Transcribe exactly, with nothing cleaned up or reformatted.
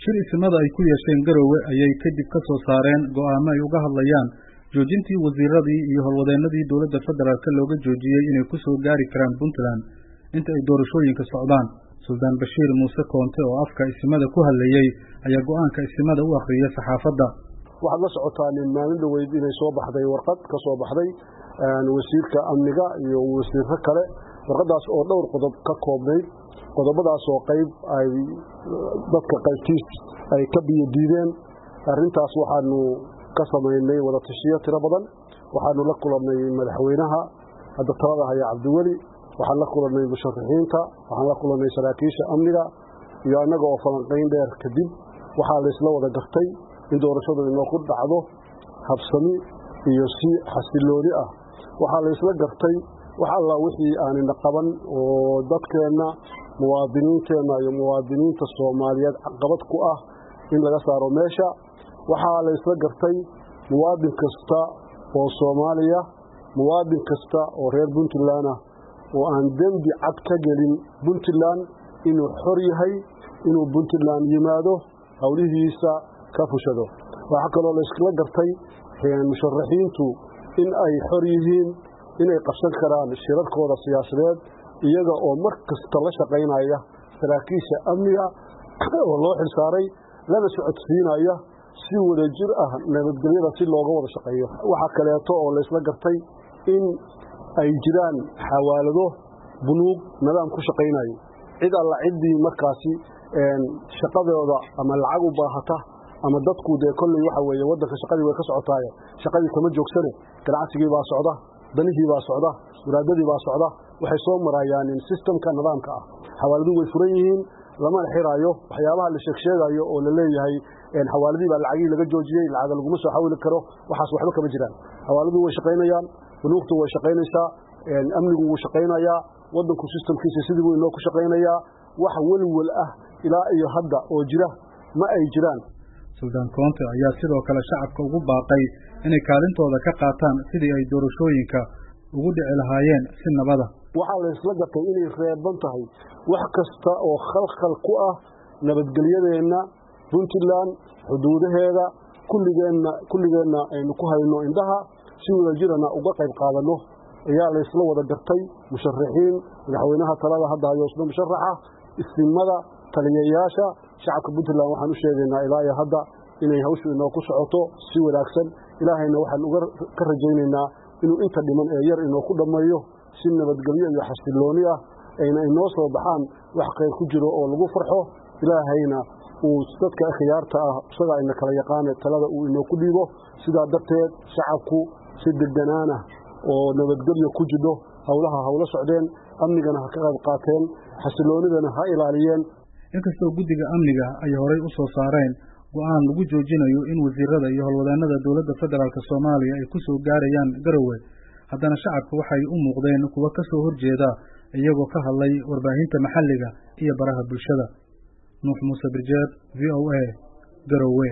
shir ismada ay ku yeesheen Garowe ayay kadib ka soo saareen go'aamo ay uga hadlayaan joojintii wasiiradii iyo howlwadeenadii dawladda federaalka looga joojiyay inay ku soo gaari karaan Puntland inta ay doorashooyinka socdaan. Suldaan Bashiir Muuse Koonte oo afka ismada ku hadlayay ayaa go'aanka ismada u akhriyay saxaafadda. waxaad la socotaan in maalin dhaweyd inay soo baxday warqad ka soo baxday wasiirka amniga iyo wasiirro kale warqadaas oo dhowr qodob ka koobnayd qodobadaas oo qayb ay dadka qaybtiis ay ka biyo diideen. arrintaas waxaanu ka samaynay wada tashiyo tiro badan. waxaanu la kulannay madaxweynaha hadda talada haya Cabdiweli, waxaan la kulannay musharaxiinta, waxaan la kulannay saraakiisha amniga iyo annaga oo falanqayn dheer kadib waxaa la isla wada gartay in doorashadu inoo ku dhacdo habsami iyo si xasilooni ah. waxaa la isla gartay wax alla wixii aanina qaban oo dadkeenna muwaadiniinteenna iyo muwaadiniinta Soomaaliyeed caqabad ku ah in laga saaro meesha. waxaa la isla gartay muwaadin kasta oo Soomaaliya, muwaadin kasta oo reer Puntland ah oo aan dembi cad ka gelin Puntland inuu xor yahay inuu Puntland yimaado hawlihiisa ka fushado. waxa kaloo la isla gartay musharaxiintu in ay xor yihiin inay qabsan karaan shirarkooda siyaasadeed iyaga oo mar kasta la shaqaynaya saraakiisha amniga oo loo xilsaaray lana socodsiinaya si wada jir ah nabadgelyada si looga wada shaqeeyo. waxa kaleeto oo la isla gartay in ay jiraan xawaalado bunuug nidaam ku shaqaynayo cid alla ciddii markaasi shaqadooda ama lacag u baahata ama dadku dee kolley waxa weeye waddanka shaqadii way ka socotaaye shaqadii kama joogsane ganacsigii baa socda, danihii baa socda, muraadadii baa socda. waxay soo marayaan in systemka nidaamka ah xawaaladii way furan yihiin lama xiraayo. waxyaabaha la sheegsheegayo oo la leeyahay xawaaladii baa lacagii laga joojiyay lacag laguma soo xawili karo waxaas waxba kama jiraan. xawaaladii way shaqaynayaan, bunuugtu way shaqaynaysaa, amnigu wuu shaqaynayaa, waddanku systemkiisa sidii buu inoo ku shaqaynayaa. wax walwal ah ilaa iyo hadda oo jira ma ay jiraan. Suldaan Koonte ayaa sidoo kale shacabka ugu baaqay inay kaalintooda ka qaataan sidii ay doorashooyinka ugu dhici lahaayeen si nabada. waxaa la isla gartay inay reeban tahay wax kasta oo khalkhal ku ah nabadgelyadeenna Puntland xuduudaheeda kulligeenna kulligeenna aynu ku hayno indhaha si wada jirana uga qayb qaadano ayaa la isla wada gartay. musharaxiin madaxweynaha talada hadda hayo isla musharaxa ismada taliyayaasha shacabka Puntland waxaan u sheegaynaa ilaa iyo hadda inay hawshu inoo ku socoto si wanaagsan. ilaahayna waxaan uga ka rajaynaynaa inuu inta dhiman ee yar inoo ku dhammeeyo si nabadgelyo iyo xasilooni ah ayna inoo soo baxaan wax qayr ku jiro oo lagu farxo. ilaahayna uu dadka khiyaarta ah isaga ina kala yaqaan talada uu inoo ku dhiibo. sidaa darteed shacabku si deganaana oo nabadgelyo ku jiro hawlaha hawla socdeen amnigana ha ka qayb qaateen xasiloonidana ha ilaaliyeen. inkastoo guddiga amniga ay horay u soo saareen go'aan lagu joojinayo in wasiirada iyo howlwadeenada dawladda federaalka Soomaaliya ay ku soo gaarayaan Garowe, haddana shacabku waxay u muuqdeen kuwa ka soo horjeeda iyagoo ka hadlay warbaahinta maxalliga iyo baraha bulshada. Nuux Muuse Birjeed, V O A, Garowe.